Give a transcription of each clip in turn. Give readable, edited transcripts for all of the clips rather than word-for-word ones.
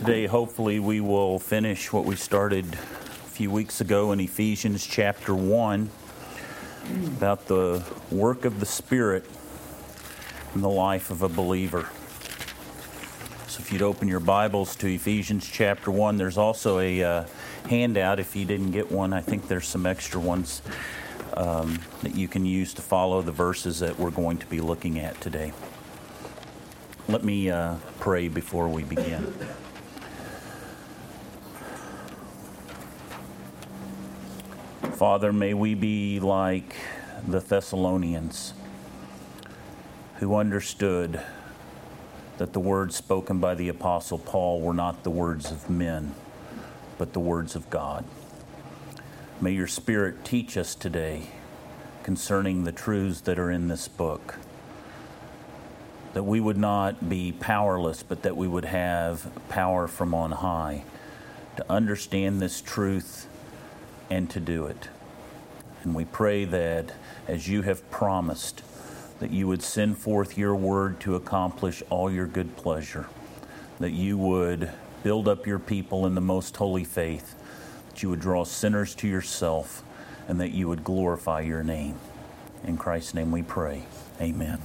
Today, hopefully, we will finish what we started a few weeks ago in Ephesians chapter 1 about the work of the Spirit in the life of a believer. So if you'd open your Bibles to Ephesians chapter 1, there's also a handout. If you didn't get one, I think there's some extra ones that you can use to follow the verses that we're going to be looking at today. Let me pray before we begin. Father, may we be like the Thessalonians who understood that the words spoken by the Apostle Paul were not the words of men, but the words of God. May your Spirit teach us today concerning the truths that are in this book, that we would not be powerless, but that we would have power from on high to understand this truth and to do it. And we pray that as you have promised, that you would send forth your word to accomplish all your good pleasure, that you would build up your people in the most holy faith, that you would draw sinners to yourself, and that you would glorify your name. In Christ's name we pray. Amen.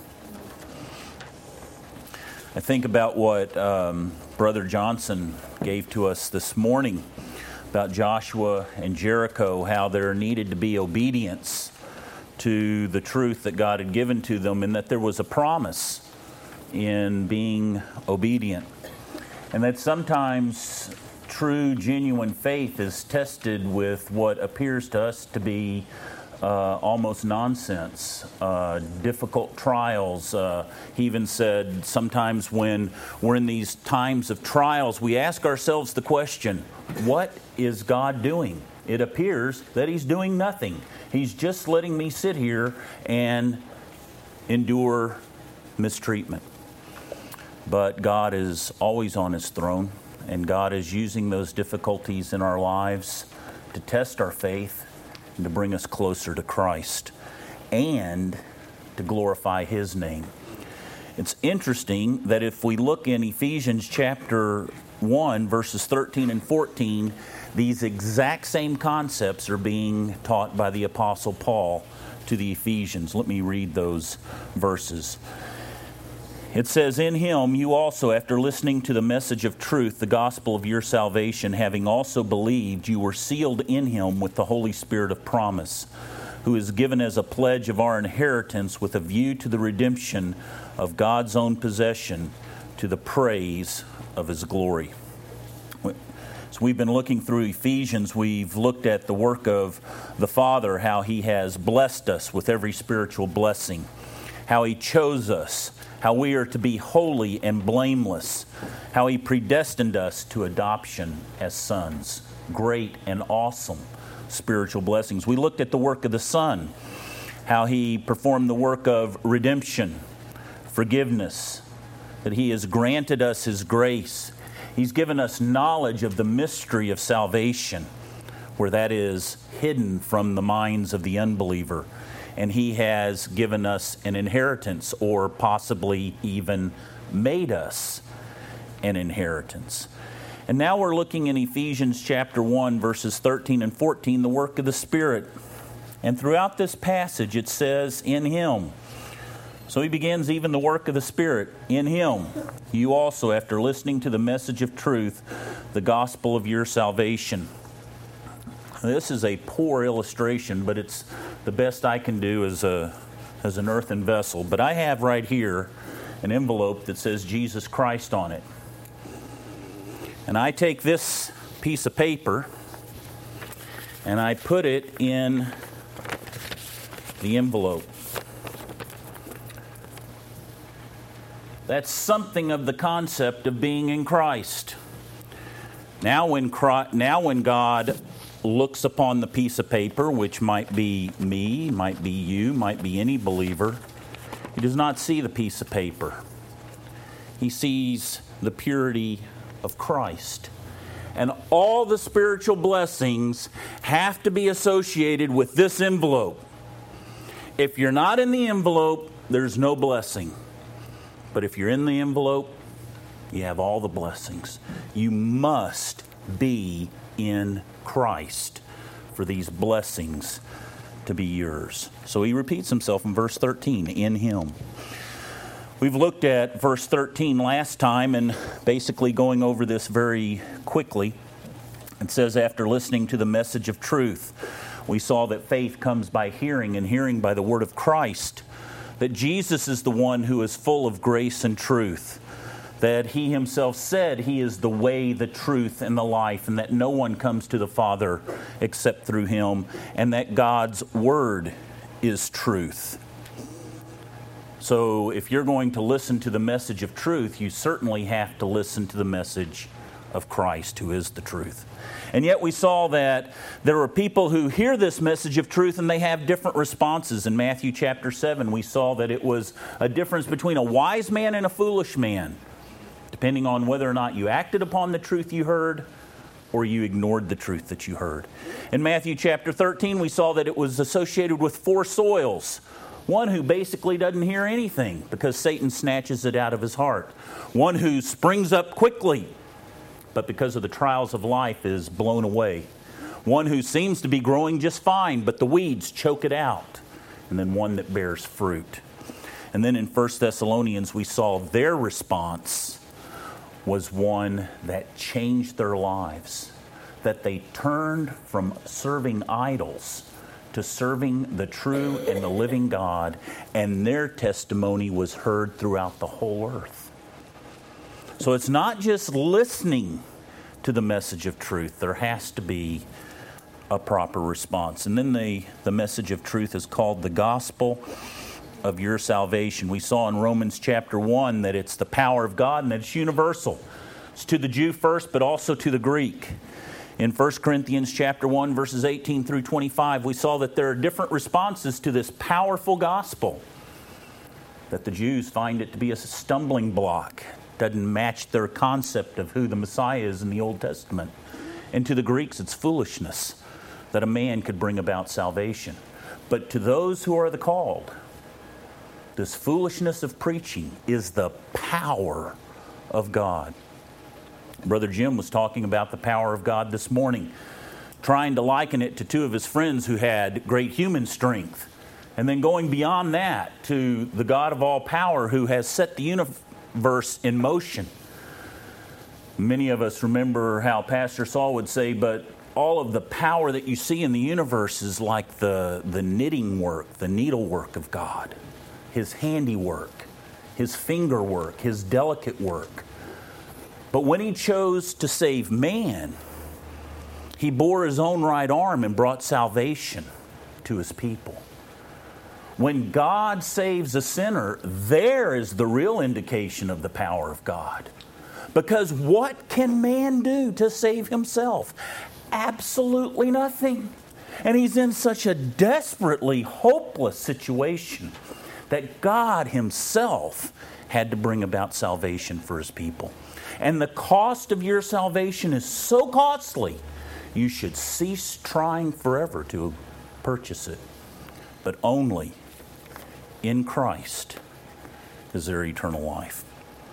I think about what Brother Johnson gave to us this morning about Joshua and Jericho, how there needed to be obedience to the truth that God had given to them, and that there was a promise in being obedient. And that sometimes true, genuine faith is tested with what appears to us to be almost nonsense, difficult trials. He even said sometimes when we're in these times of trials, we ask ourselves the question, what is God doing? It appears that He's doing nothing. He's just letting me sit here and endure mistreatment. But God is always on His throne, and God is using those difficulties in our lives to test our faith and to bring us closer to Christ and to glorify His name. It's interesting that if we look in Ephesians chapter 1, verses 13 and 14, these exact same concepts are being taught by the Apostle Paul to the Ephesians. Let me read those verses. It says, "In Him you also, after listening to the message of truth, the gospel of your salvation, having also believed, you were sealed in Him with the Holy Spirit of promise, who is given as a pledge of our inheritance with a view to the redemption of God's own possession, to the praise of His glory." So we've been looking through Ephesians. We've looked at the work of the Father, how He has blessed us with every spiritual blessing, how He chose us, how we are to be holy and blameless, how He predestined us to adoption as sons. Great and awesome spiritual blessings. We looked at the work of the Son, how He performed the work of redemption, forgiveness, that He has granted us His grace. He's given us knowledge of the mystery of salvation, where that is hidden from the minds of the unbeliever. And He has given us an inheritance, or possibly even made us an inheritance. And now we're looking in Ephesians chapter 1, verses 13 and 14, the work of the Spirit. And throughout this passage it says, "In Him." So he begins even the work of the Spirit. "In Him, you also, after listening to the message of truth, the gospel of your salvation." This is a poor illustration, but it's the best I can do as an earthen vessel. But I have right here an envelope that says Jesus Christ on it. And I take this piece of paper and I put it in the envelope. That's something of the concept of being in Christ. Now when God looks upon the piece of paper, which might be me, might be you, might be any believer, He does not see the piece of paper. He sees the purity of Christ. And all the spiritual blessings have to be associated with this envelope. If you're not in the envelope, there's no blessing. But if you're in the envelope, You have all the blessings. You must be in Christ for these blessings to be yours. So he repeats himself in verse 13, in him. We've looked at verse 13 last time and basically going over this very quickly. It says, after listening to the message of truth, we saw that faith comes by hearing and hearing by the word of Christ, that Jesus is the one who is full of grace and truth, that he himself said he is the way, the truth, and the life, and that no one comes to the Father except through him, and that God's word is truth. So if you're going to listen to the message of truth, you certainly have to listen to the message of Christ, who is the truth. And yet we saw that there are people who hear this message of truth and they have different responses. In Matthew chapter 7, we saw that it was a difference between a wise man and a foolish man, depending on whether or not you acted upon the truth you heard or you ignored the truth that you heard. In Matthew chapter 13, we saw that it was associated with four soils. One who basically doesn't hear anything because Satan snatches it out of his heart. One who springs up quickly, but because of the trials of life is blown away. One who seems to be growing just fine, but the weeds choke it out. And then one that bears fruit. And then in 1 Thessalonians, we saw their response was one that changed their lives. That they turned from serving idols to serving the true and the living God, and their testimony was heard throughout the whole earth. So it's not just listening to the message of truth. There has to be a proper response. And then the message of truth is called the gospel of your salvation. We saw in Romans chapter 1 that it's the power of God and that it's universal. It's to the Jew first, but also to the Greek. In 1 Corinthians chapter 1, verses 18 through 25, we saw that there are different responses to this powerful gospel. That the Jews find it to be a stumbling block. Doesn't match their concept of who the Messiah is in the Old Testament. And to the Greeks, it's foolishness that a man could bring about salvation. But to those who are the called, this foolishness of preaching is the power of God. Brother Jim was talking about the power of God this morning, trying to liken it to two of his friends who had great human strength. And then going beyond that to the God of all power who has set the universe in motion. Many of us remember how Pastor Saul would say, but all of the power that you see in the universe is like the knitting work, the needlework of God. His handiwork, His finger work, His delicate work. But when He chose to save man, He bore His own right arm and brought salvation to His people. When God saves a sinner, there is the real indication of the power of God. Because what can man do to save himself? Absolutely nothing. And he's in such a desperately hopeless situation that God Himself had to bring about salvation for His people. And the cost of your salvation is so costly, you should cease trying forever to purchase it. But only in Christ is there eternal life.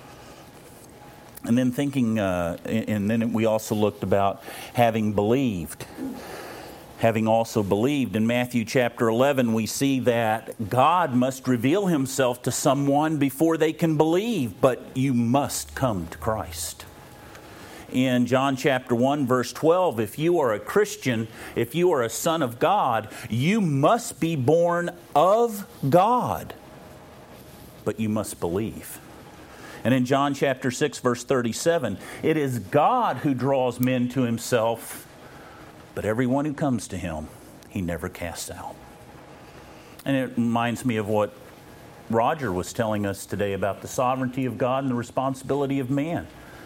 And then and then we also looked about having believed. Having also believed, in Matthew chapter 11, we see that God must reveal Himself to someone before they can believe, but you must come to Christ. In John chapter 1, verse 12, if you are a Christian, if you are a son of God, you must be born of God, but you must believe. And in John chapter 6, verse 37, it is God who draws men to Himself, but everyone who comes to Him, He never casts out. And it reminds me of what Roger was telling us today about the sovereignty of God and the responsibility of man.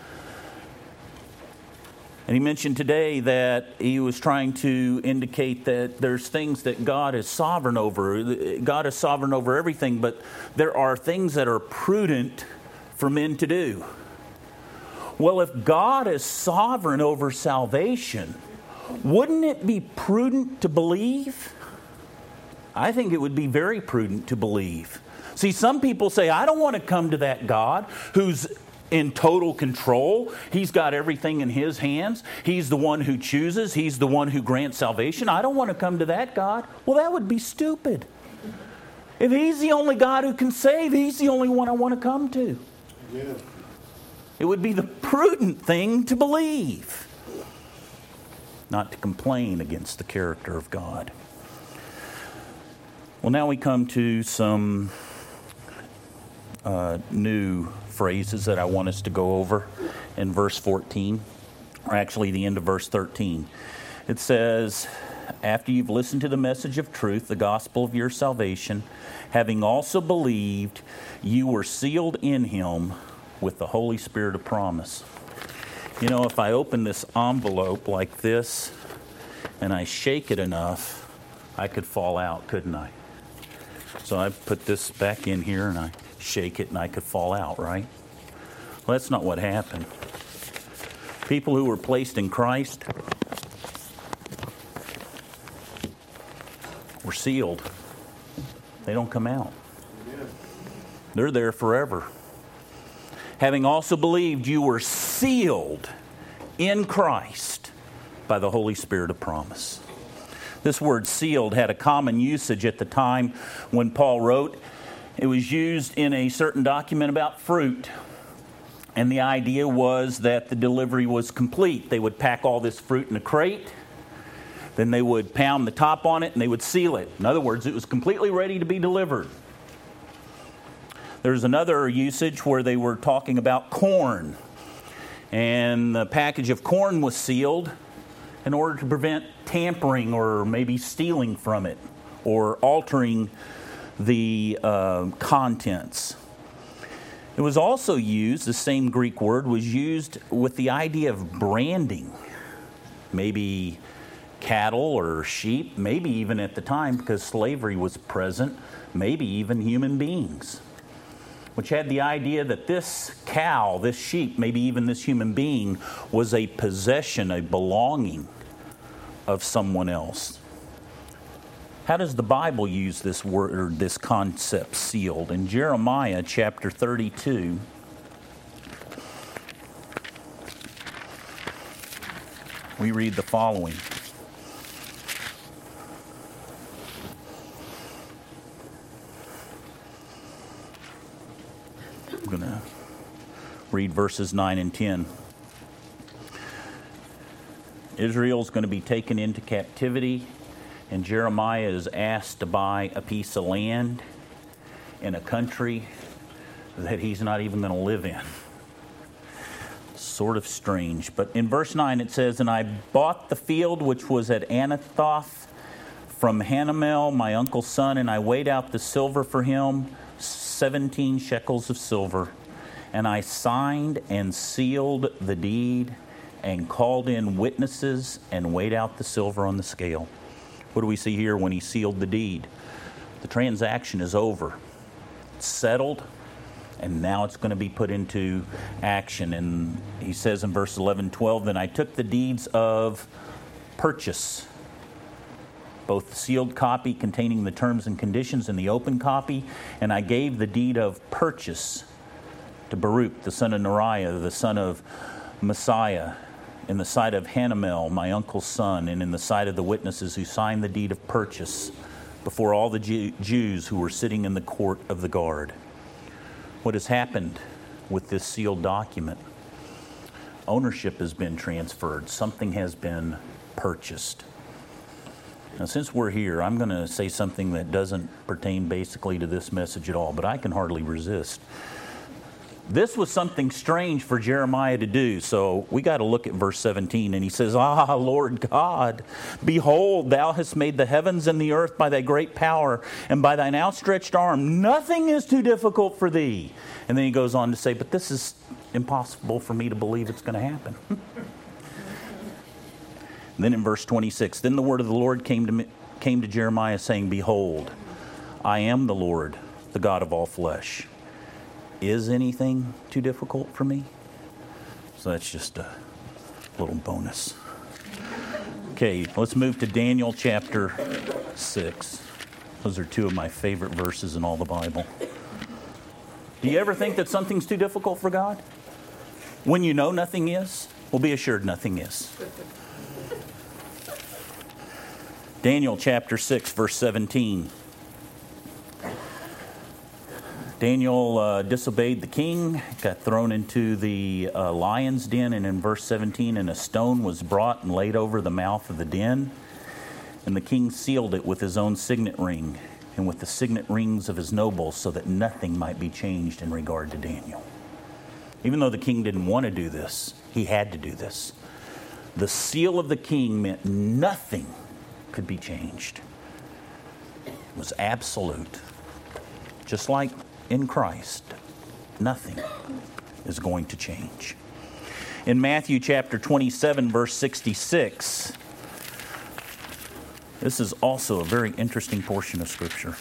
And he mentioned today that he was trying to indicate that there's things that God is sovereign over. God is sovereign over everything, but there are things that are prudent for men to do. Well, if God is sovereign over salvation, wouldn't it be prudent to believe? I think it would be very prudent to believe. See, some people say, I don't want to come to that God who's in total control. He's got everything in His hands. He's the one who chooses. He's the one who grants salvation. I don't want to come to that God. Well, that would be stupid. If He's the only God who can save, He's the only one I want to come to. Yeah. It would be the prudent thing to believe, not to complain against the character of God. Well, now we come to some new phrases that I want us to go over in verse 14, or actually the end of verse 13. It says, after you've listened to the message of truth, the gospel of your salvation, having also believed, you were sealed in Him with the Holy Spirit of promise. You know, if I open this envelope like this and I shake it enough, I could fall out, couldn't I? So I put this back in here and I shake it and I could fall out, right? Well, that's not what happened. People who were placed in Christ were sealed. They don't come out. They're there forever. Having also believed, you were sealed in Christ by the Holy Spirit of promise. This word sealed had a common usage at the time when Paul wrote. It was used in a certain document about fruit. And the idea was that the delivery was complete. They would pack all this fruit in a crate. Then they would pound the top on it and they would seal it. In other words, it was completely ready to be delivered. There's another usage where they were talking about corn. And the package of corn was sealed in order to prevent tampering or maybe stealing from it or altering the contents. It was also used, the same Greek word was used with the idea of branding. Maybe cattle or sheep, maybe even at the time, because slavery was present, maybe even human beings, which had the idea that this cow, this sheep, maybe even this human being was a possession, a belonging of someone else. How does the Bible use this word, or this concept, sealed? In Jeremiah chapter 32, we read the following. I'm going to read verses 9 and 10. Israel's going to be taken into captivity, and Jeremiah is asked to buy a piece of land in a country that he's not even going to live in. Sort of strange. But in verse 9 it says, and I bought the field which was at Anathoth from Hanamel, my uncle's son, and I weighed out the silver for him, 17 shekels of silver. And I signed and sealed the deed and called in witnesses and weighed out the silver on the scale. What do we see here when he sealed the deed? The transaction is over. It's settled, and now it's going to be put into action. And he says in verse 11-12, then I took the deeds of purchase, both the sealed copy containing the terms and conditions and the open copy, and I gave the deed of purchase to Baruch, the son of Neriah, the son of Messiah, in the sight of Hanamel, my uncle's son, and in the sight of the witnesses who signed the deed of purchase before all the Jews who were sitting in the court of the guard. What has happened with this sealed document? Ownership has been transferred. Something has been purchased. Now, since we're here, I'm going to say something that doesn't pertain basically to this message at all, but I can hardly resist. This was something strange for Jeremiah to do, so we got to look at verse 17. And he says, ah, Lord God, behold, thou hast made the heavens and the earth by thy great power and by thine outstretched arm. Nothing is too difficult for thee. And then he goes on to say, but this is impossible for me to believe it's going to happen. And then in verse 26, then the word of the Lord came to Jeremiah saying, behold, I am the Lord, the God of all flesh. Is anything too difficult for me? So that's just a little bonus. Okay, let's move to Daniel chapter 6. Those are two of my favorite verses in all the Bible. Do you ever think that something's too difficult for God? When you know nothing is, well, be assured nothing is. Daniel chapter 6, verse 17. Daniel disobeyed the king, got thrown into the lion's den, and in verse 17, and a stone was brought and laid over the mouth of the den, and the king sealed it with his own signet ring and with the signet rings of his nobles, so that nothing might be changed in regard to Daniel. Even though the king didn't want to do this, he had to do this. The seal of the king meant nothing could be changed. It was absolute. Just like in Christ, nothing is going to change. In Matthew chapter 27, verse 66, this is also a very interesting portion of Scripture.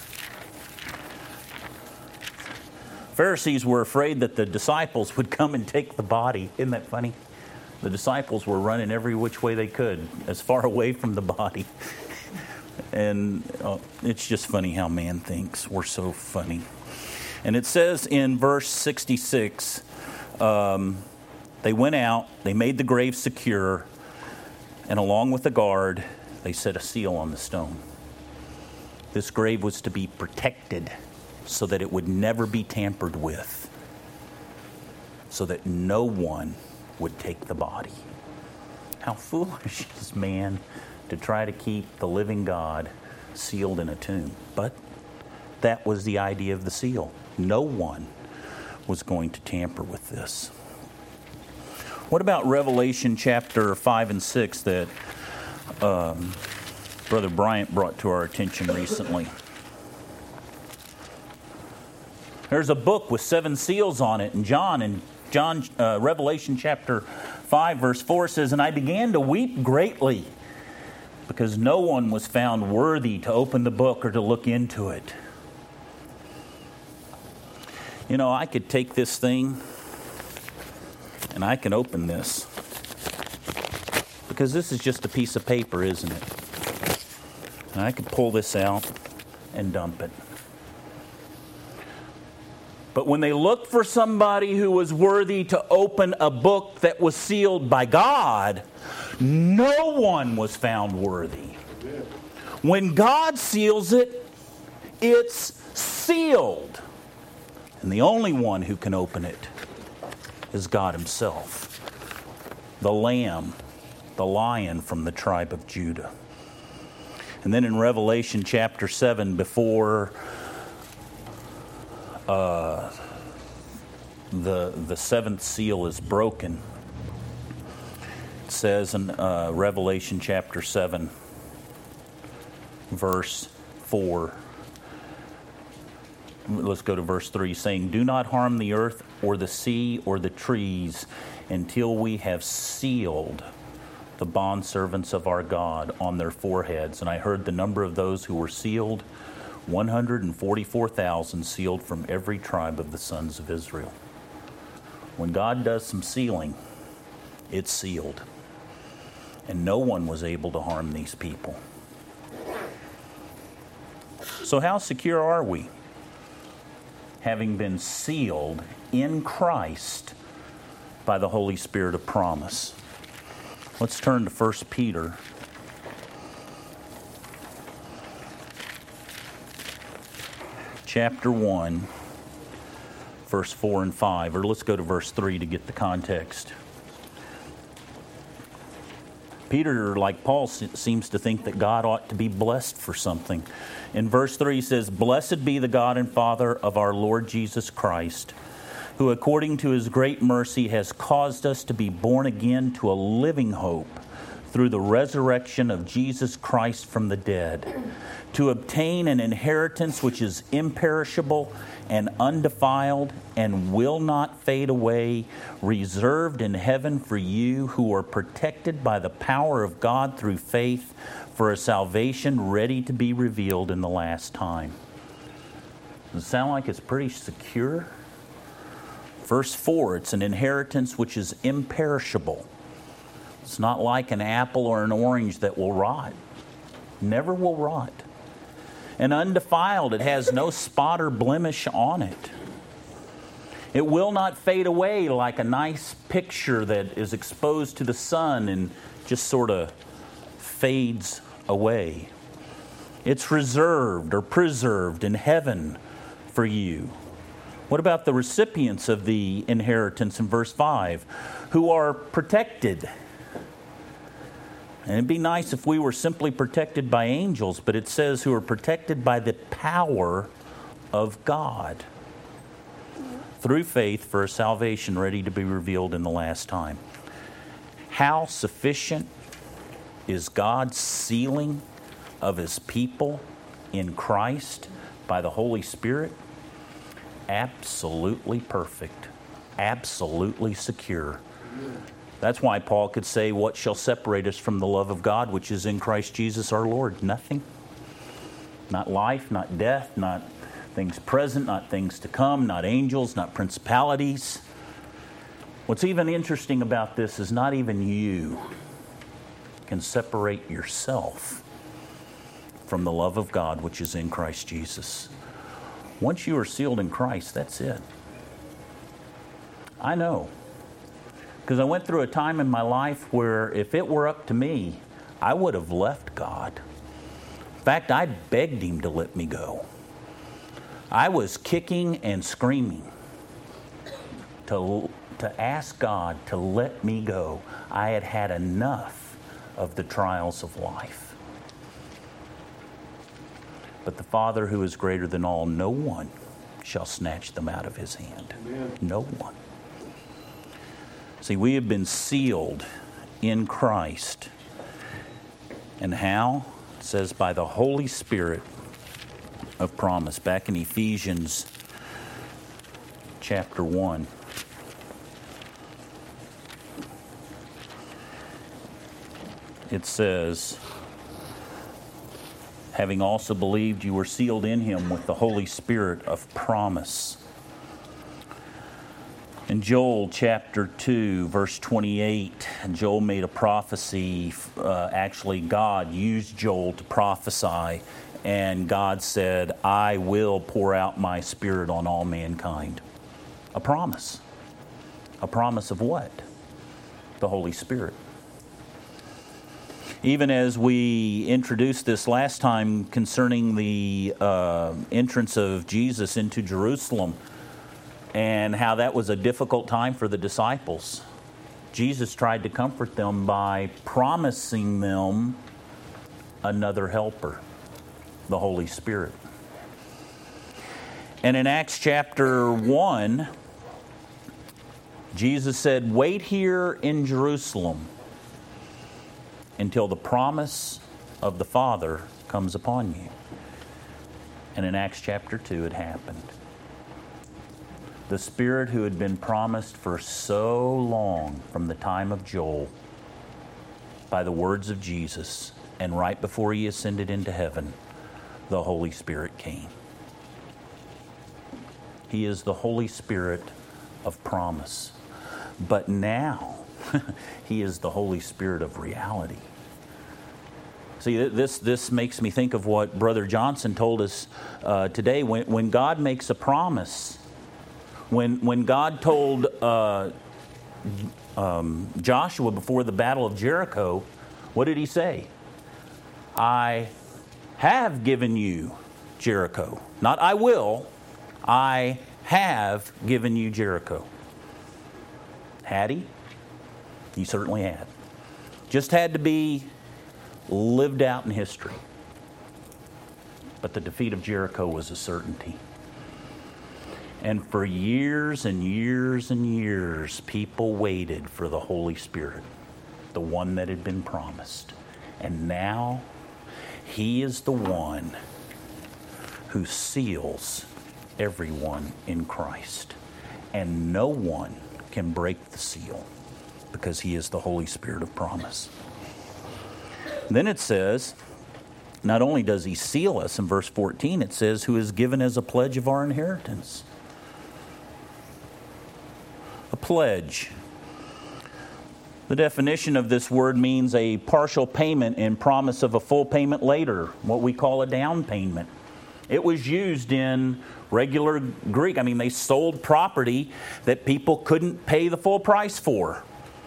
Pharisees were afraid that the disciples would come and take the body. Isn't that funny? The disciples were running every which way they could, as far away from the body. And it's just funny how man thinks. We're so funny. And it says in verse 66, they went out, they made the grave secure, and along with the guard, they set a seal on the stone. This grave was to be protected so that it would never be tampered with, so that no one would take the body. How foolish is man to try to keep the living God sealed in a tomb. But that was the idea of the seal. No one was going to tamper with this. What about Revelation chapter 5 and 6 that Brother Bryant brought to our attention recently? There's a book with 7 seals on it, and Revelation chapter 5 verse 4 says, "And I began to weep greatly, because no one was found worthy to open the book or to look into it." You know, I could take this thing and I can open this, because this is just a piece of paper, isn't it? And I could pull this out and dump it. But when they looked for somebody who was worthy to open a book that was sealed by God, no one was found worthy. When God seals it, it's sealed. And the only one who can open it is God Himself, the Lamb, the Lion from the tribe of Judah. And then in Revelation chapter 7, before the seventh seal is broken, it says in Revelation chapter 7, verse 4. Let's go to verse 3, saying, "Do not harm the earth or the sea or the trees until we have sealed the bondservants of our God on their foreheads." And I heard the number of those who were sealed, 144,000 sealed from every tribe of the sons of Israel. When God does some sealing, it's sealed. And no one was able to harm these people. So how secure are we? Having been sealed in Christ by the Holy Spirit of promise. Let's turn to 1 Peter. Chapter 1, verse 4 and 5. Or let's go to verse 3 to get the context. Peter, like Paul, seems to think that God ought to be blessed for something. In verse 3 he says, "Blessed be the God and Father of our Lord Jesus Christ, who according to His great mercy has caused us to be born again to a living hope through the resurrection of Jesus Christ from the dead, to obtain an inheritance which is imperishable and undefiled and will not fade away, reserved in heaven for you who are protected by the power of God through faith for a salvation ready to be revealed in the last time." Does it sound like it's pretty secure? Verse 4, it's an inheritance which is imperishable. It's not like an apple or an orange that will rot. Never will rot. And undefiled, it has no spot or blemish on it. It will not fade away like a nice picture that is exposed to the sun and just sort of fades away. It's reserved or preserved in heaven for you. What about the recipients of the inheritance in verse 5, who are protected? And it'd be nice if we were simply protected by angels, but it says who are protected by the power of God through faith for a salvation ready to be revealed in the last time. How sufficient is God's sealing of His people in Christ by the Holy Spirit? Absolutely perfect, absolutely secure. That's why Paul could say, what shall separate us from the love of God, which is in Christ Jesus our Lord? Nothing. Not life, not death, not things present, not things to come, not angels, not principalities. What's even interesting about this is not even you can separate yourself from the love of God, which is in Christ Jesus. Once you are sealed in Christ, that's it. I know. Because I went through a time in my life where if it were up to me, I would have left God. In fact, I begged Him to let me go. I was kicking and screaming to ask God to let me go. I had had enough of the trials of life. But the Father who is greater than all, no one shall snatch them out of His hand. Amen. No one. See, we have been sealed in Christ. And how? It says by the Holy Spirit of promise. Back in Ephesians chapter 1. It says, having also believed, you were sealed in Him with the Holy Spirit of promise. In Joel chapter 2, verse 28, Joel made a prophecy. Actually, God used Joel to prophesy, and God said, I will pour out my Spirit on all mankind. A promise. A promise of what? The Holy Spirit. Even as we introduced this last time concerning the entrance of Jesus into Jerusalem and how that was a difficult time for the disciples, Jesus tried to comfort them by promising them another helper, the Holy Spirit. And in Acts chapter 1, Jesus said, wait here in Jerusalem until the promise of the Father comes upon you. And in Acts chapter 2, it happened. The Spirit who had been promised for so long from the time of Joel by the words of Jesus, and right before He ascended into heaven, the Holy Spirit came. He is the Holy Spirit of promise. But now, He is the Holy Spirit of reality. See, this makes me think of what Brother Johnson told us today. When God makes a promise, when God told Joshua before the Battle of Jericho, what did He say? I have given you Jericho. Not I will. I have given you Jericho. Had He? He certainly had. Just had to be lived out in history. But the defeat of Jericho was a certainty. And for years and years and years, people waited for the Holy Spirit, the one that had been promised. And now, He is the one who seals everyone in Christ. And no one can break the seal because He is the Holy Spirit of promise. Then it says, not only does He seal us, in verse 14 it says, who is given as a pledge of our inheritance. A pledge. The definition of this word means a partial payment and promise of a full payment later, what we call a down payment. It was used in regular Greek. I mean, they sold property that people couldn't pay the full price for.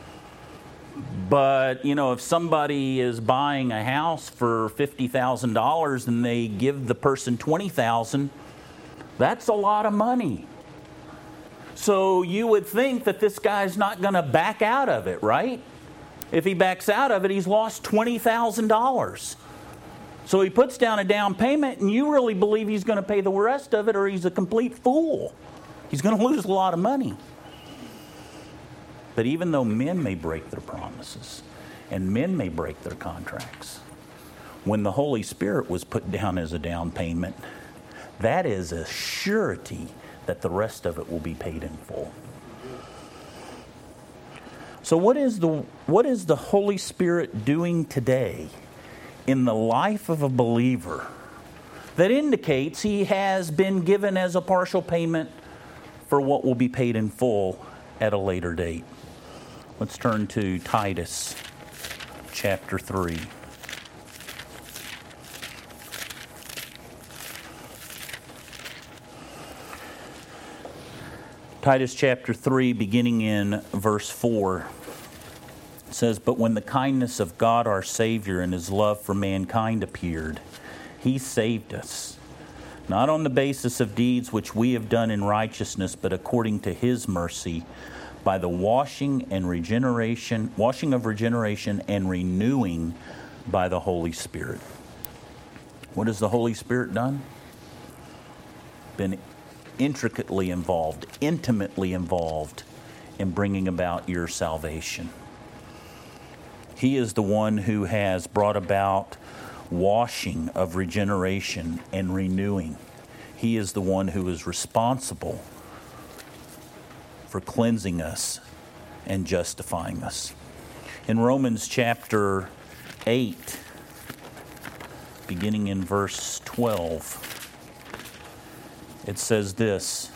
But, if somebody is buying a house for $50,000 and they give the person $20,000, that's a lot of money. So you would think that this guy's not going to back out of it, right? If he backs out of it, he's lost $20,000. So he puts down a down payment, and you really believe he's going to pay the rest of it, or he's a complete fool. He's going to lose a lot of money. But even though men may break their promises, and men may break their contracts, when the Holy Spirit was put down as a down payment, that is a surety that the rest of it will be paid in full. So what is the Holy Spirit doing today in the life of a believer that indicates he has been given as a partial payment for what will be paid in full at a later date? Let's turn to Titus chapter 3. Titus chapter 3, beginning in verse 4, says, "But when the kindness of God our Savior and His love for mankind appeared, He saved us, not on the basis of deeds which we have done in righteousness, but according to His mercy, by the washing of regeneration and renewing by the Holy Spirit." What has the Holy Spirit done? Been intricately involved, intimately involved in bringing about your salvation. He is the one who has brought about washing of regeneration and renewing. He is the one who is responsible for cleansing us and justifying us. In Romans chapter 8, beginning in verse 12, it says this: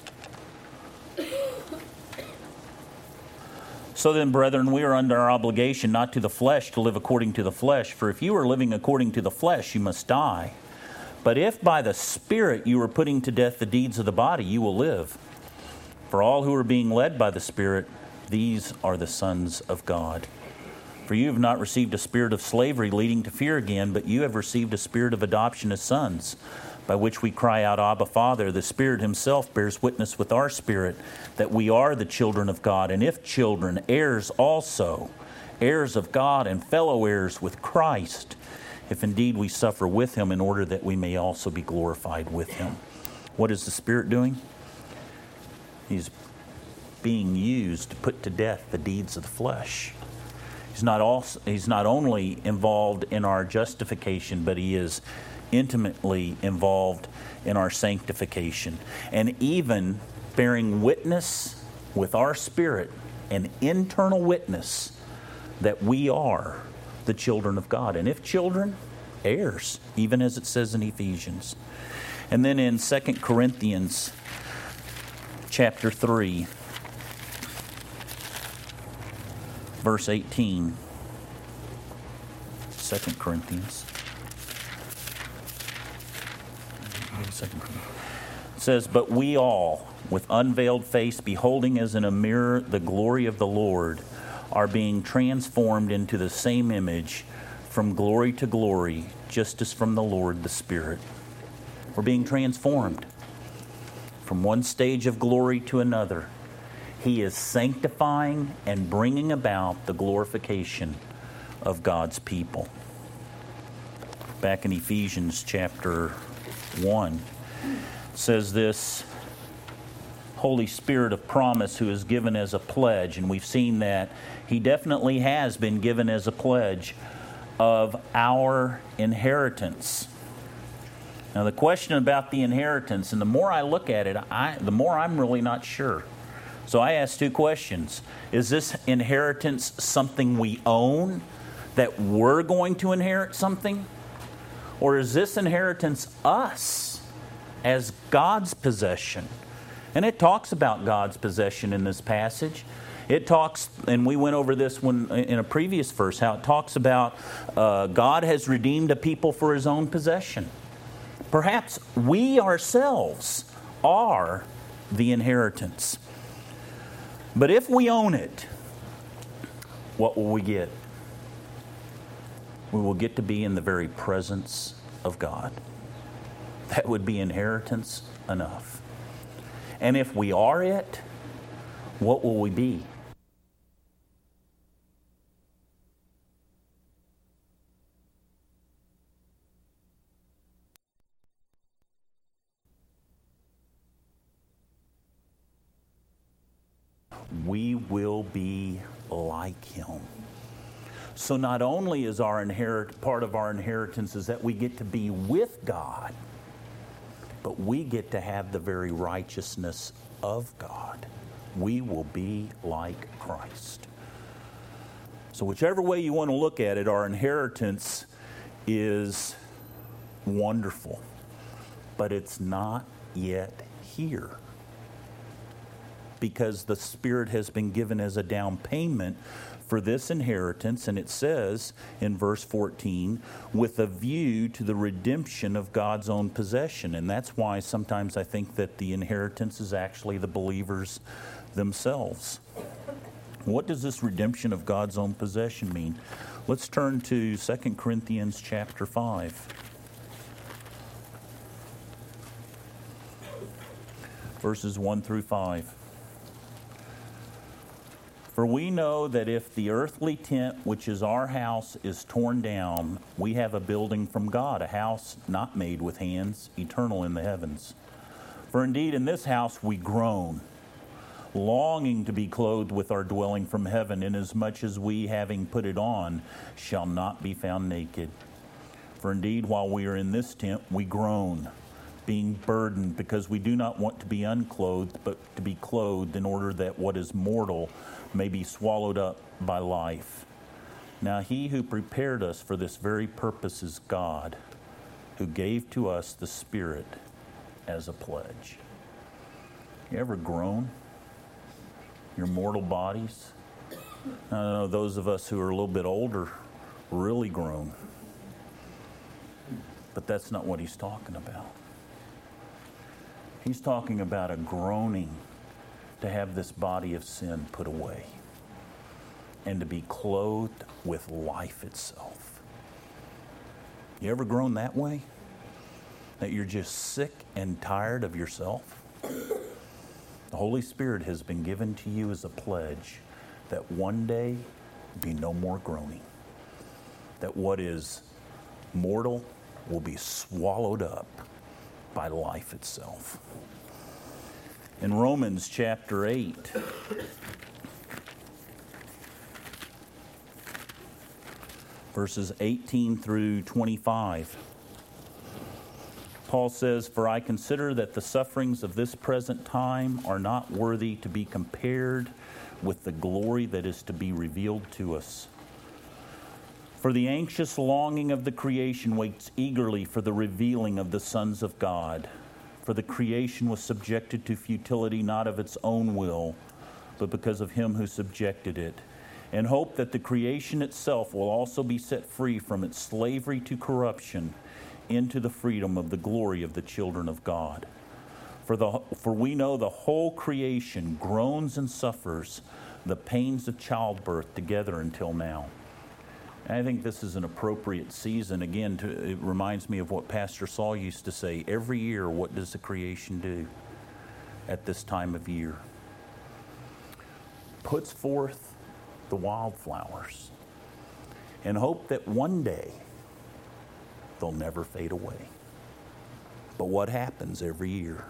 "So then, brethren, we are under our obligation not to the flesh to live according to the flesh. For if you are living according to the flesh, you must die. But if by the Spirit you are putting to death the deeds of the body, you will live. For all who are being led by the Spirit, these are the sons of God. For you have not received a spirit of slavery leading to fear again, but you have received a spirit of adoption as sons, by which we cry out, Abba, Father. The Spirit Himself bears witness with our spirit that we are the children of God, and if children, heirs also, heirs of God and fellow heirs with Christ, if indeed we suffer with Him, in order that we may also be glorified with Him." What is the Spirit doing? He's being used to put to death the deeds of the flesh. He's not only involved in our justification, but He is intimately involved in our sanctification, and even bearing witness with our spirit, an internal witness that we are the children of God. And if children, heirs, even as it says in Ephesians. And then in 2 Corinthians chapter 3, verse 18, 2 Corinthians. It says, "But we all, with unveiled face, beholding as in a mirror the glory of the Lord, are being transformed into the same image from glory to glory, just as from the Lord the Spirit." We're being transformed from one stage of glory to another. He is sanctifying and bringing about the glorification of God's people. Back in Ephesians chapter 1, says this: "Holy Spirit of promise, who is given as a pledge," and we've seen that He definitely has been given as a pledge of our inheritance. Now the question about the inheritance, and the more I look at it, the more I'm really not sure. So I asked two questions. Is this inheritance something we own, that we're going to inherit something? Or is this inheritance us as God's possession? And it talks about God's possession in this passage. It talks, and we went over this one in a previous verse, how it talks about God has redeemed a people for His own possession. Perhaps we ourselves are the inheritance. But if we own it, what will we get? We will get to be in the very presence of God. That would be inheritance enough. And if we are it, what will we be? We will be like Him. So not only is part of our inheritance is that we get to be with God, but we get to have the very righteousness of God. We will be like Christ. So whichever way you want to look at it, our inheritance is wonderful, but it's not yet here, because the Spirit has been given as a down payment for this inheritance, and it says in verse 14, with a view to the redemption of God's own possession. And that's why sometimes I think that the inheritance is actually the believers themselves. What does this redemption of God's own possession mean? Let's turn to 2 Corinthians chapter 5. Verses 1 through 5. For we know that if the earthly tent, which is our house, is torn down, we have a building from God, a house not made with hands, eternal in the heavens. For indeed in this house we groan, longing to be clothed with our dwelling from heaven, inasmuch as we, having put it on, shall not be found naked. For indeed while we are in this tent we groan, being burdened, because we do not want to be unclothed, but to be clothed, in order that what is mortal may be swallowed up by life. Now He who prepared us for this very purpose is God, who gave to us the Spirit as a pledge. You ever groan? Your mortal bodies? I don't know, those of us who are a little bit older really groan. But that's not what He's talking about. He's talking about a groaning to have this body of sin put away and to be clothed with life itself. You ever grown that way? That you're just sick and tired of yourself? The Holy Spirit has been given to you as a pledge that one day be no more groaning. That what is mortal will be swallowed up by life itself. In Romans chapter 8, verses 18 through 25, Paul says, "For I consider that the sufferings of this present time are not worthy to be compared with the glory that is to be revealed to us. For the anxious longing of the creation waits eagerly for the revealing of the sons of God. For the creation was subjected to futility, not of its own will, but because of Him who subjected it, and hope that the creation itself will also be set free from its slavery to corruption into the freedom of the glory of the children of God. For we know the whole creation groans and suffers the pains of childbirth together until now." And I think this is an appropriate season. Again, it reminds me of what Pastor Saul used to say. Every year, what does the creation do at this time of year? Puts forth the wildflowers and hope that one day they'll never fade away. But what happens every year?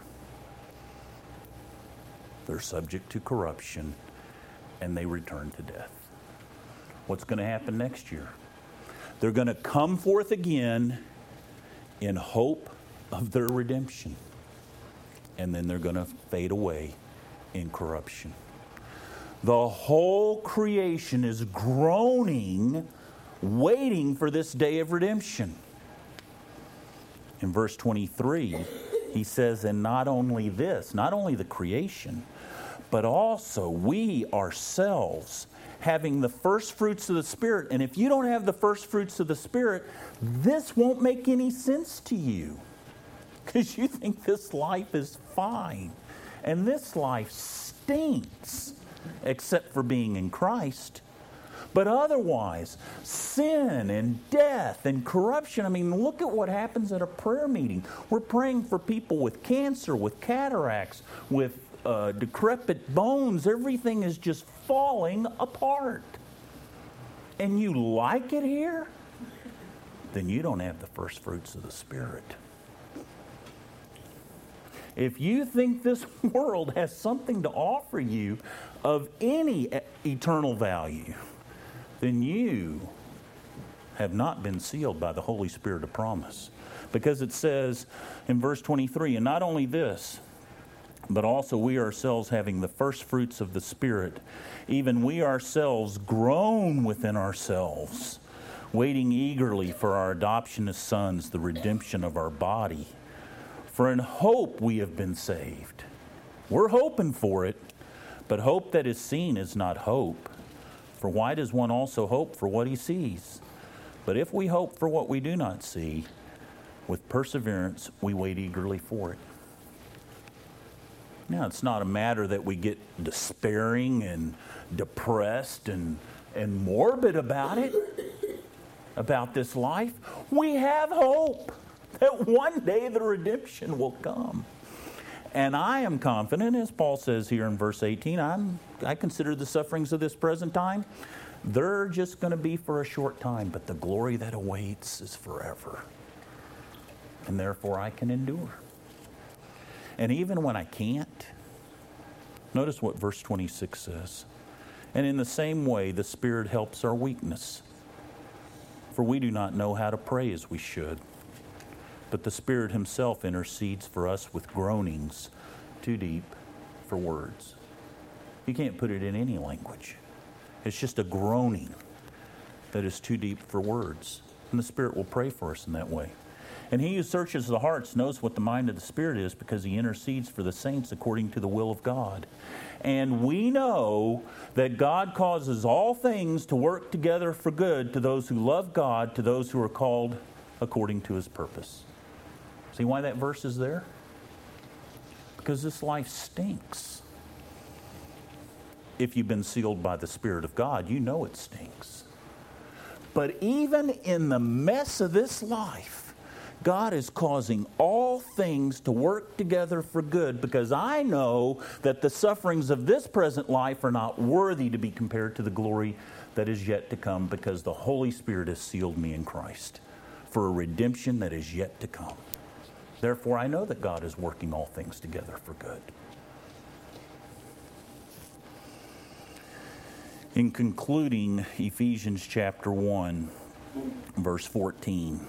They're subject to corruption and they return to death. What's going to happen next year? They're going to come forth again in hope of their redemption. And then they're going to fade away in corruption. The whole creation is groaning, waiting for this day of redemption. In verse 23, he says, "And not only this, not only the creation, but also we ourselves, having the first fruits of the Spirit." And if you don't have the first fruits of the Spirit, this won't make any sense to you. because you think this life is fine. And this life stinks, except for being in Christ. But otherwise, sin and death and corruption. I mean, look at what happens at a prayer meeting. We're praying for people with cancer, with cataracts, with decrepit bones. Everything is just falling apart. And you like it here? Then you don't have the first fruits of the Spirit. If you think this world has something to offer you of any eternal value, then you have not been sealed by the Holy Spirit of promise. Because it says in verse 23, and not only this, but also we ourselves having the first fruits of the Spirit, even we ourselves groan within ourselves, waiting eagerly for our adoption as sons, the redemption of our body. For in hope we have been saved. We're hoping for it, but hope that is seen is not hope. For why does one also hope for what he sees? But if we hope for what we do not see, with perseverance we wait eagerly for it. Now, it's not a matter that we get despairing and depressed and morbid about it, about this life. We have hope that one day the redemption will come. And I am confident, as Paul says here in verse 18, I consider the sufferings of this present time, they're just going to be for a short time, but the glory that awaits is forever. And therefore I can endure. And even when I can't, notice what verse 26 says. And in the same way, the Spirit helps our weakness. For we do not know how to pray as we should. But the Spirit Himself intercedes for us with groanings too deep for words. You can't put it in any language. It's just a groaning that is too deep for words. And the Spirit will pray for us in that way. And He who searches the hearts knows what the mind of the Spirit is, because He intercedes for the saints according to the will of God. And we know that God causes all things to work together for good to those who love God, to those who are called according to His purpose. See why that verse is there? Because this life stinks. If you've been sealed by the Spirit of God, you know it stinks. But even in the mess of this life, God is causing all things to work together for good, because I know that the sufferings of this present life are not worthy to be compared to the glory that is yet to come, because the Holy Spirit has sealed me in Christ for a redemption that is yet to come. Therefore, I know that God is working all things together for good. In concluding Ephesians chapter 1, verse 14,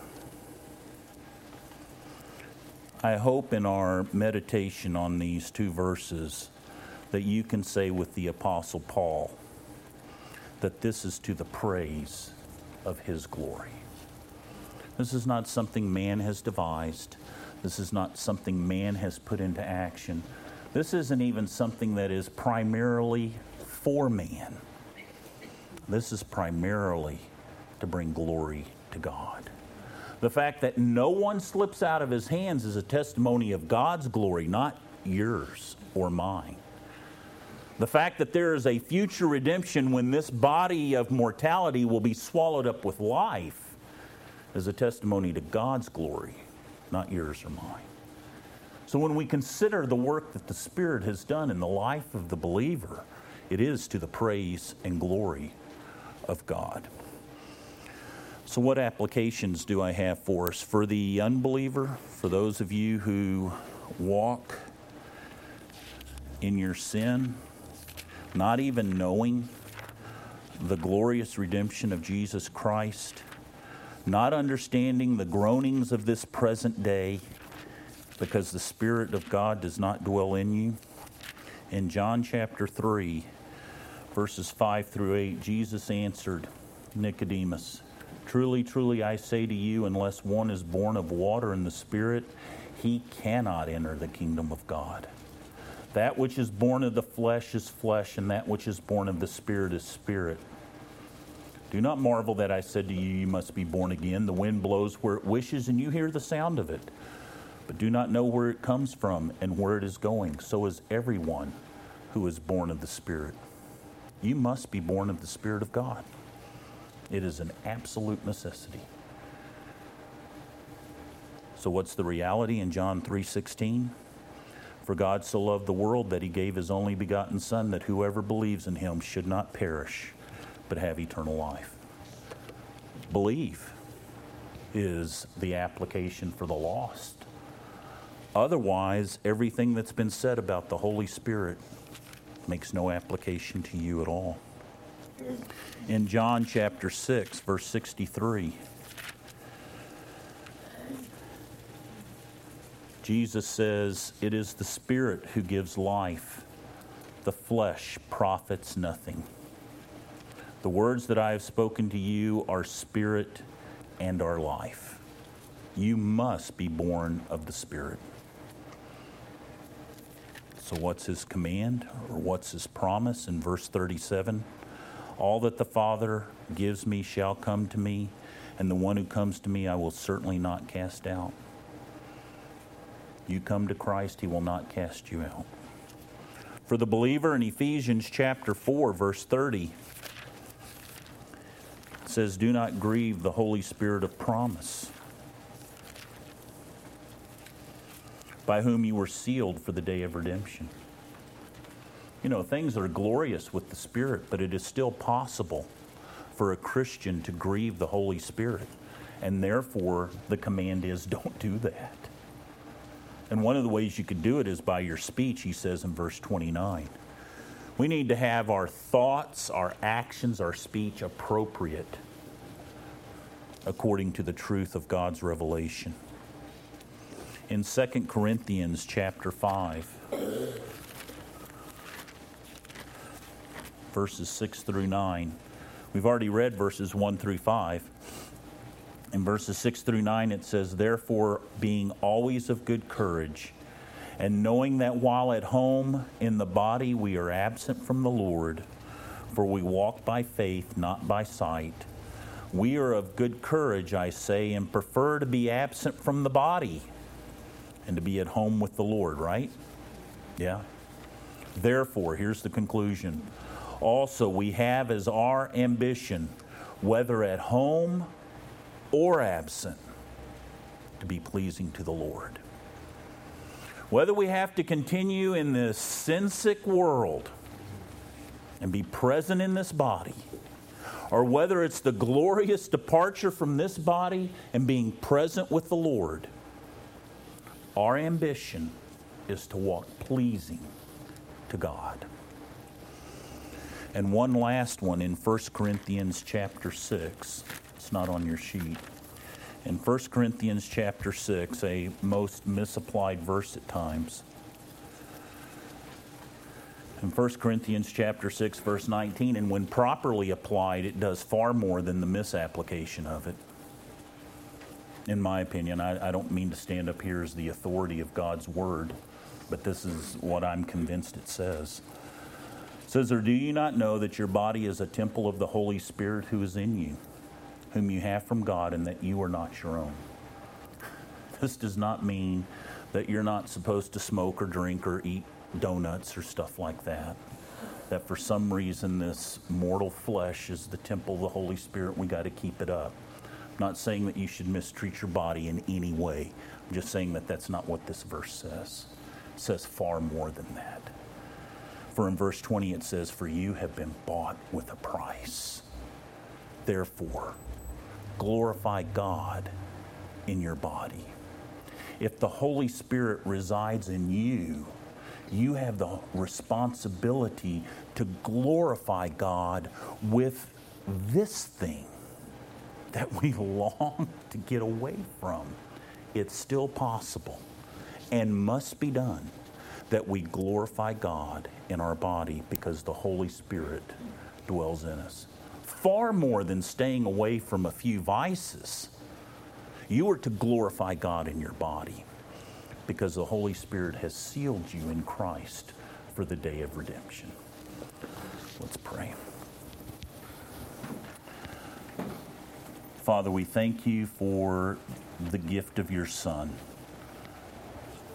I hope in our meditation on these two verses that you can say with the Apostle Paul that this is to the praise of His glory. This is not something man has devised. This is not something man has put into action. This isn't even something that is primarily for man. This is primarily to bring glory to God. The fact that no one slips out of His hands is a testimony of God's glory, not yours or mine. The fact that there is a future redemption when this body of mortality will be swallowed up with life is a testimony to God's glory, not yours or mine. So when we consider the work that the Spirit has done in the life of the believer, it is to the praise and glory of God. So what applications do I have for us? For the unbeliever, for those of you who walk in your sin, not even knowing the glorious redemption of Jesus Christ, not understanding the groanings of this present day because the Spirit of God does not dwell in you. In John chapter 3, verses 5 through 8, Jesus answered Nicodemus, "Truly, truly, I say to you, unless one is born of water and the Spirit, he cannot enter the kingdom of God. That which is born of the flesh is flesh, and that which is born of the Spirit is spirit. Do not marvel that I said to you, you must be born again. The wind blows where it wishes, and you hear the sound of it, but do not know where it comes from and where it is going. So is everyone who is born of the Spirit. You must be born of the Spirit of God. It is an absolute necessity. So what's the reality in John 3:16? For God so loved the world that he gave his only begotten Son, that whoever believes in him should not perish, but have eternal life. Believe is the application for the lost. Otherwise, everything that's been said about the Holy Spirit makes no application to you at all. In John chapter 6, verse 63, Jesus says, "It is the Spirit who gives life. The flesh profits nothing. The words that I have spoken to you are spirit and are life." You must be born of the Spirit. So what's his command, or what's his promise in verse 37? All that the Father gives me shall come to me, and the one who comes to me I will certainly not cast out. You come to Christ, he will not cast you out. For the believer in Ephesians chapter 4, verse 30, it says, "Do not grieve the Holy Spirit of promise, by whom you were sealed for the day of redemption." You know, things are glorious with the Spirit, but it is still possible for a Christian to grieve the Holy Spirit. And therefore, the command is, don't do that. And one of the ways you could do it is by your speech, he says in verse 29. We need to have our thoughts, our actions, our speech appropriate according to the truth of God's revelation. In 2 Corinthians chapter 5, verses 6 through 9, we've already read verses 1 through 5. In verses 6 through 9 it says, "Therefore, being always of good courage, and knowing that while at home in the body we are absent from the Lord, for we walk by faith, not by sight, we are of good courage, I say, and prefer to be absent from the body and to be at home with the Lord," right? Yeah. "Therefore," here's the conclusion, "also we have as our ambition, whether at home or absent, to be pleasing to the Lord." Whether we have to continue in this sin-sick world and be present in this body, or whether it's the glorious departure from this body and being present with the Lord, our ambition is to walk pleasing to God. And one last one in 1 Corinthians chapter 6. It's not on your sheet. In 1 Corinthians chapter 6, a most misapplied verse at times. In 1 Corinthians chapter 6, verse 19, and when properly applied, it does far more than the misapplication of it. In my opinion, I don't mean to stand up here as the authority of God's word, but this is what I'm convinced it says. It says, "Or do you not know that your body is a temple of the Holy Spirit who is in you, whom you have from God, and that you are not your own?" This does not mean that you're not supposed to smoke or drink or eat donuts or stuff like that. That for some reason this mortal flesh is the temple of the Holy Spirit and we got to keep it up. I'm not saying that you should mistreat your body in any way. I'm just saying that that's not what this verse says. It says far more than that. For in verse 20 it says, "For you have been bought with a price. Therefore, glorify God in your body." If the Holy Spirit resides in you, you have the responsibility to glorify God with this thing that we long to get away from. It's still possible and must be done that we glorify God in our body because the Holy Spirit dwells in us. Far more than staying away from a few vices, you are to glorify God in your body because the Holy Spirit has sealed you in Christ for the day of redemption. Let's pray. Father, we thank you for the gift of your Son,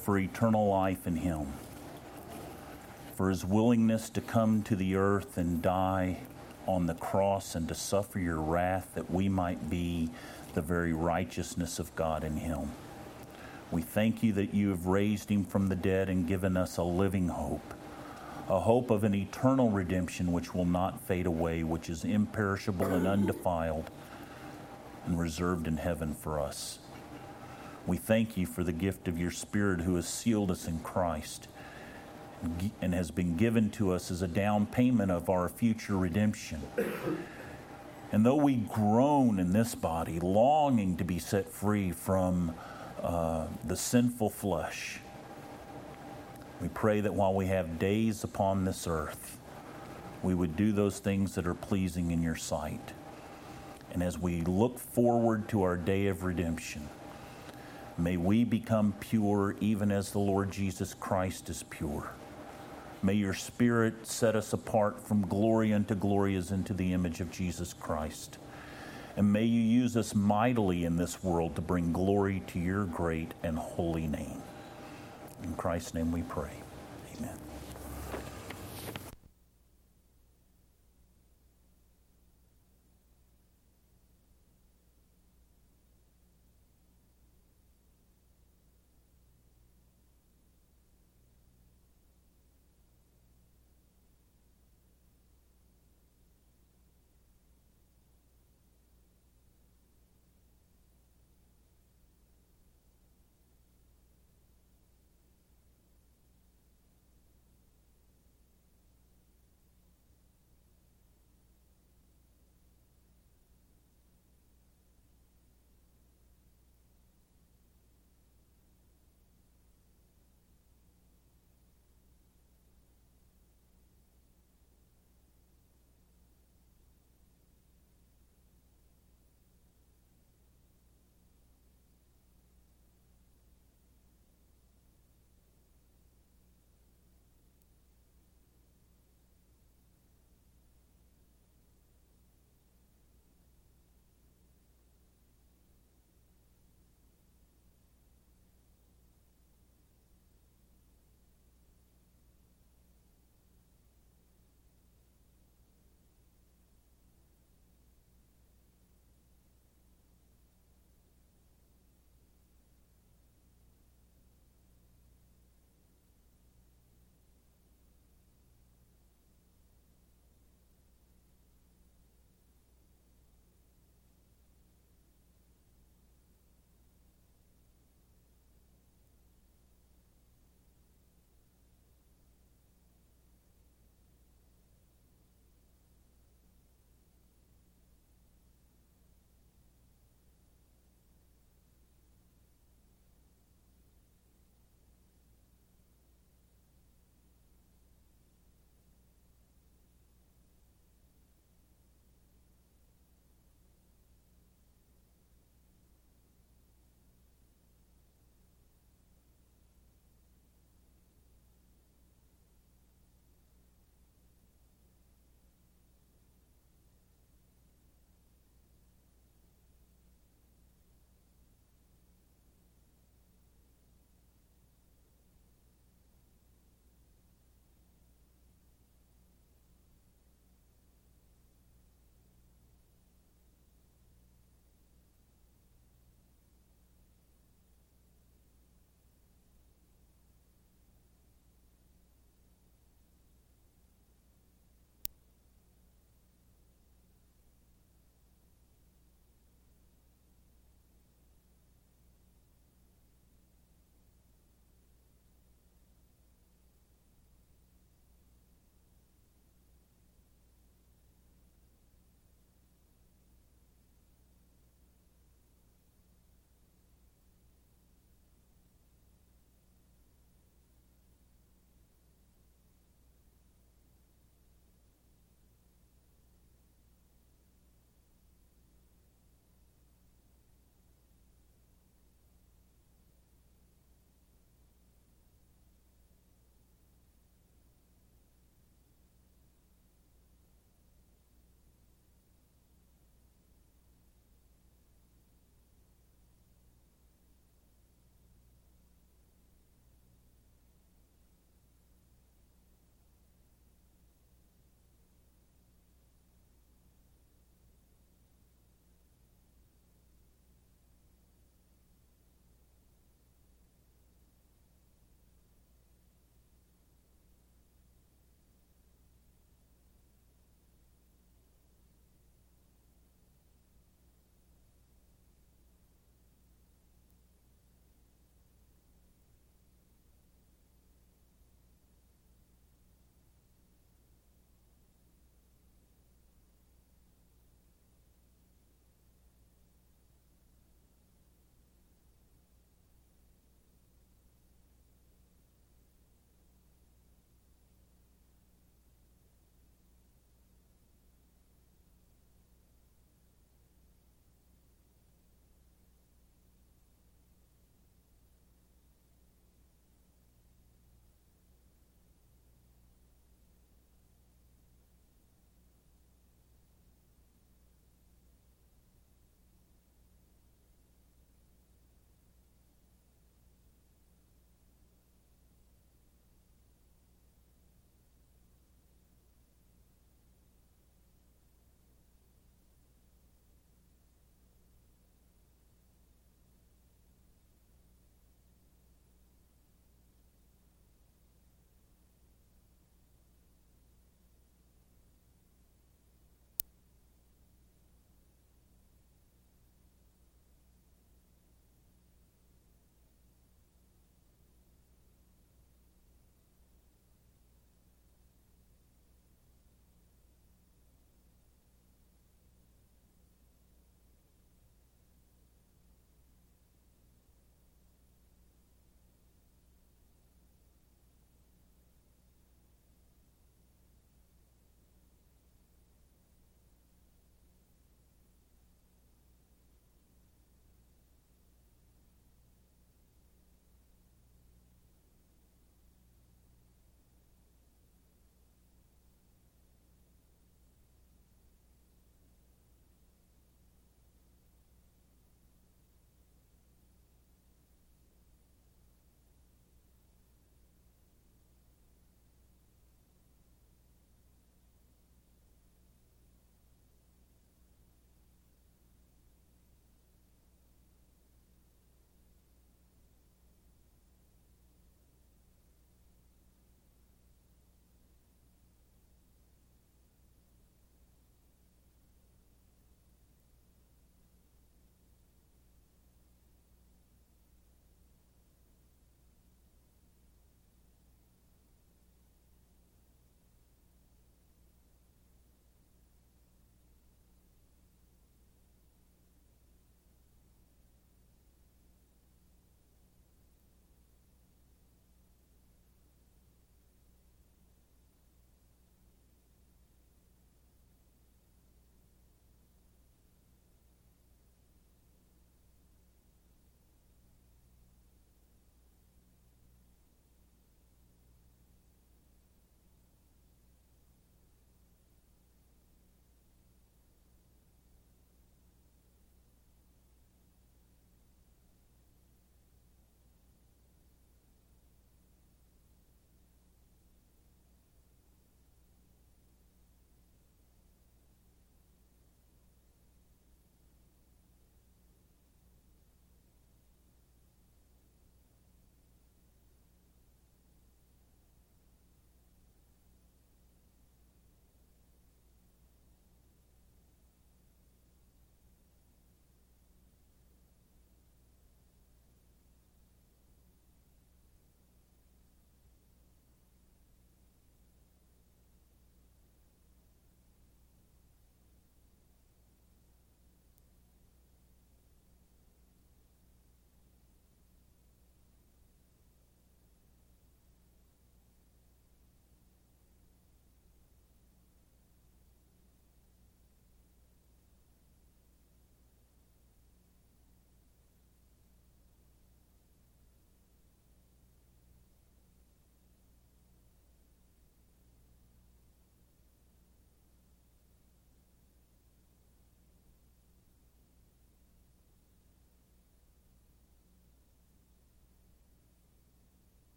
for eternal life in Him, for His willingness to come to the earth and die on the cross and to suffer your wrath that we might be the very righteousness of God in Him. We thank you that you have raised Him from the dead and given us a living hope, a hope of an eternal redemption which will not fade away, which is imperishable and undefiled and reserved in heaven for us. We thank you for the gift of your Spirit who has sealed us in Christ and has been given to us as a down payment of our future redemption. And though we groan in this body, longing to be set free from the sinful flesh, we pray that while we have days upon this earth, we would do those things that are pleasing in your sight. And as we look forward to our day of redemption, may we become pure even as the Lord Jesus Christ is pure. May your Spirit set us apart from glory unto glory as into the image of Jesus Christ. And may you use us mightily in this world to bring glory to your great and holy name. In Christ's name we pray. Amen.